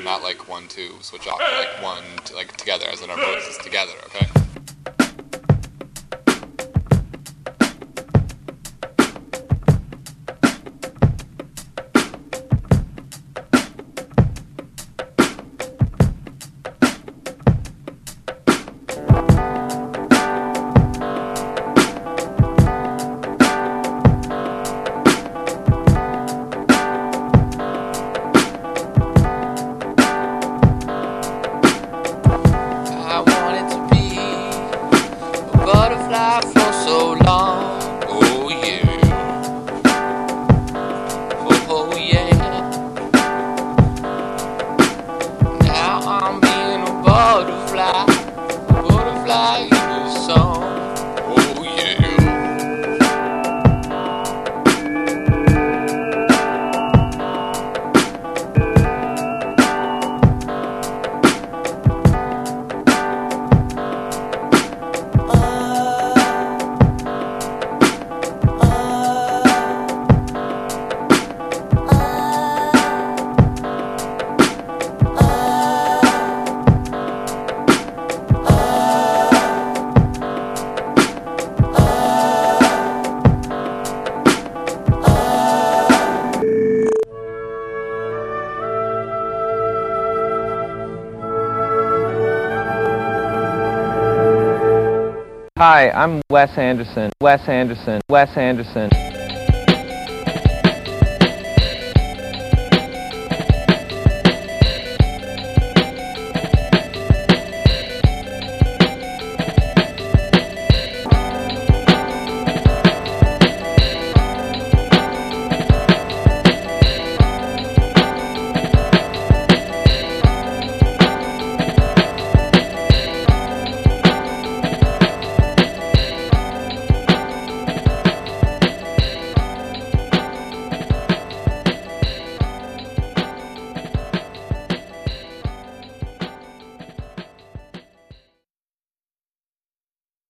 not like 1, 2, switch off, but like 1, like together, as in our voices together, okay? Butterfly for so long, oh yeah, oh yeah. Now I'm being a butterfly in the song, oh yeah. Hi, I'm Wes Anderson.